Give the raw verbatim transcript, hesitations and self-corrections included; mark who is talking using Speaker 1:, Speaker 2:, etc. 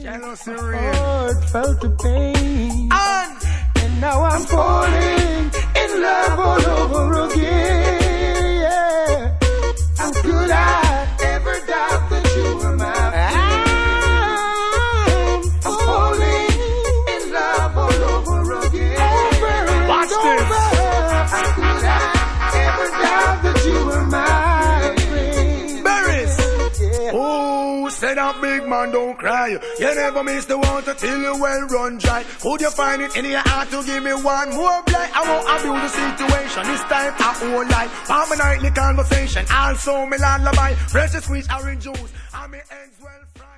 Speaker 1: Jealousy
Speaker 2: My
Speaker 1: real.
Speaker 2: heart felt the pain.
Speaker 1: And,
Speaker 2: and now I'm falling in love all over again. Yeah. How could I ever doubt that you were my friend? I'm falling in love all over again.
Speaker 1: watch this.
Speaker 2: How could I ever doubt that you were my friend?
Speaker 1: Berries.
Speaker 2: Yeah.
Speaker 1: Oh, say that big man don't cry. You never miss the water till you well run dry. Could you find it in your heart to give me one more blight? I won't abuse the situation. This time I won't lie. For my nightly conversation. Also me lullaby. Fresh squeeze orange juice. And me ends well.